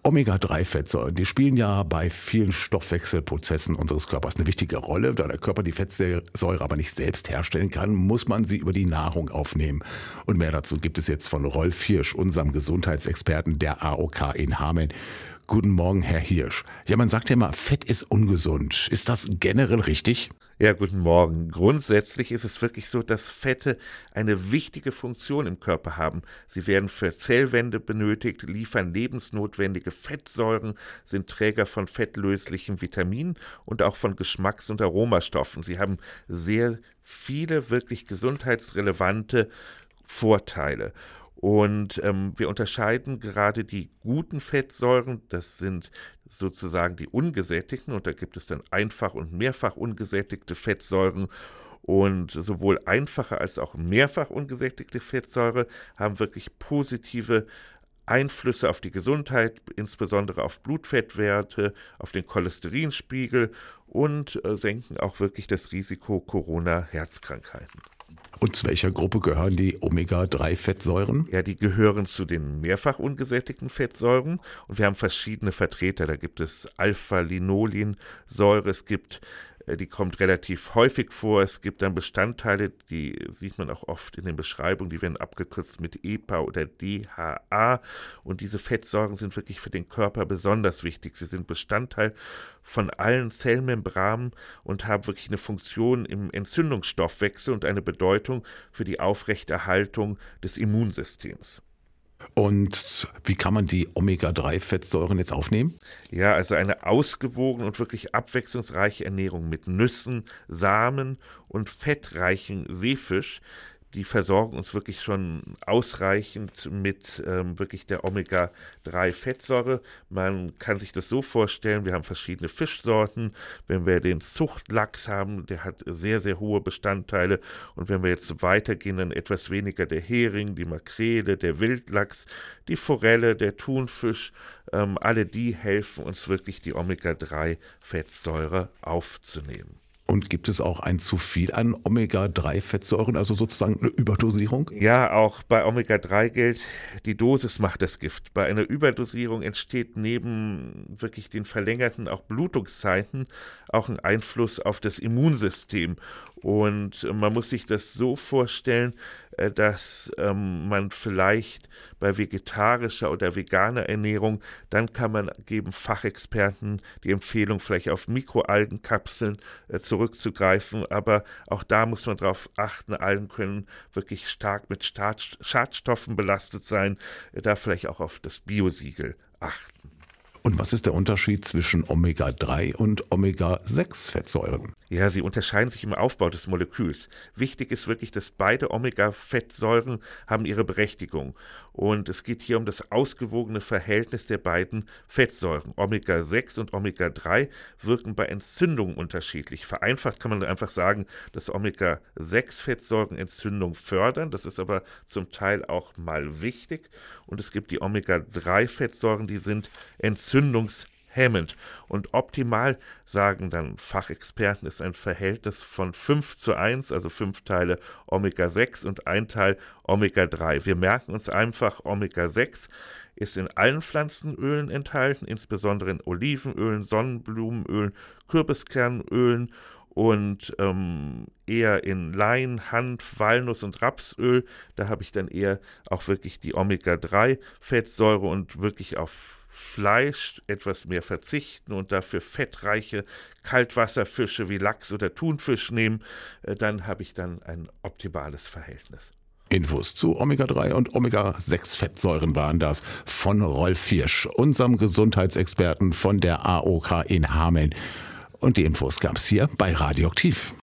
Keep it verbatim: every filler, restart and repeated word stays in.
Omega drei Fettsäuren, die spielen ja bei vielen Stoffwechselprozessen unseres Körpers eine wichtige Rolle. Da der Körper die Fettsäure aber nicht selbst herstellen kann, muss man sie über die Nahrung aufnehmen. Und mehr dazu gibt es jetzt von Rolf Hirsch, unserem Gesundheitsexperten der A O K in Hameln. Guten Morgen, Herr Hirsch. Ja, man sagt ja immer, Fett ist ungesund. Ist das generell richtig? Ja, guten Morgen. Grundsätzlich ist es wirklich so, dass Fette eine wichtige Funktion im Körper haben. Sie werden für Zellwände benötigt, liefern lebensnotwendige Fettsäuren, sind Träger von fettlöslichen Vitaminen und auch von Geschmacks- und Aromastoffen. Sie haben sehr viele wirklich gesundheitsrelevante Vorteile. Und ähm, wir unterscheiden gerade die guten Fettsäuren, das sind sozusagen die ungesättigten, und da gibt es dann einfach und mehrfach ungesättigte Fettsäuren. Und sowohl einfache als auch mehrfach ungesättigte Fettsäure haben wirklich positive Einflüsse auf die Gesundheit, insbesondere auf Blutfettwerte, auf den Cholesterinspiegel und äh, senken auch wirklich das Risiko Corona-Herzkrankheiten. Und zu welcher Gruppe gehören die Omega drei Fettsäuren? Ja, die gehören zu den mehrfach ungesättigten Fettsäuren und wir haben verschiedene Vertreter. Da gibt es Alpha-Linolensäure, es gibt, die kommt relativ häufig vor. Es gibt dann Bestandteile, die sieht man auch oft in den Beschreibungen, die werden abgekürzt mit E P A oder D H A. Und diese Fettsäuren sind wirklich für den Körper besonders wichtig. Sie sind Bestandteil von allen Zellmembranen und haben wirklich eine Funktion im Entzündungsstoffwechsel und eine Bedeutung für die Aufrechterhaltung des Immunsystems. Und wie kann man die Omega drei Fettsäuren jetzt aufnehmen? Ja, also eine ausgewogene und wirklich abwechslungsreiche Ernährung mit Nüssen, Samen und fettreichen Seefisch, die versorgen uns wirklich schon ausreichend mit ähm, wirklich der Omega drei Fettsäure. Man kann sich das so vorstellen, wir haben verschiedene Fischsorten. Wenn wir den Zuchtlachs haben, der hat sehr, sehr hohe Bestandteile. Und wenn wir jetzt weitergehen, dann etwas weniger der Hering, die Makrele, der Wildlachs, die Forelle, der Thunfisch. Ähm, alle die helfen uns wirklich, die Omega drei Fettsäure aufzunehmen. Und gibt es auch ein zu viel an Omega drei Fettsäuren, also sozusagen eine Überdosierung? Ja, auch bei Omega drei gilt, die Dosis macht das Gift. Bei einer Überdosierung entsteht neben wirklich den verlängerten auch Blutungszeiten auch ein Einfluss auf das Immunsystem. Und man muss sich das so vorstellen, dass ähm, man vielleicht bei vegetarischer oder veganer Ernährung, dann kann man geben Fachexperten die Empfehlung, vielleicht auf Mikroalgenkapseln äh, zurückzugreifen, aber auch da muss man darauf achten, Algen können wirklich stark mit Staat- Schadstoffen belastet sein, äh, da vielleicht auch auf das Biosiegel achten. Und was ist der Unterschied zwischen Omega drei und Omega sechs Fettsäuren? Ja, sie unterscheiden sich im Aufbau des Moleküls. Wichtig ist wirklich, dass beide Omega-Fettsäuren haben ihre Berechtigung. Und es geht hier um das ausgewogene Verhältnis der beiden Fettsäuren. Omega sechs und Omega drei wirken bei Entzündungen unterschiedlich. Vereinfacht kann man einfach sagen, dass Omega sechs Fettsäuren Entzündung fördern. Das ist aber zum Teil auch mal wichtig. Und es gibt die Omega drei Fettsäuren, die sind entzündungshemmend. Und optimal, sagen dann Fachexperten, ist ein Verhältnis von fünf zu eins, also fünf Teile Omega sechs und ein Teil Omega drei. Wir merken uns einfach, Omega sechs ist in allen Pflanzenölen enthalten, insbesondere in Olivenölen, Sonnenblumenölen, Kürbiskernölen und ähm, eher in Lein, Hanf, Walnuss und Rapsöl. Da habe ich dann eher auch wirklich die Omega drei Fettsäure und wirklich auf Fleisch etwas mehr verzichten und dafür fettreiche Kaltwasserfische wie Lachs oder Thunfisch nehmen, äh, dann habe ich dann ein optimales Verhältnis. Infos zu Omega drei und Omega sechs Fettsäuren waren das von Rolf Hirsch, unserem Gesundheitsexperten von der A O K in Hameln. Und die Infos gab es hier bei Radioaktiv.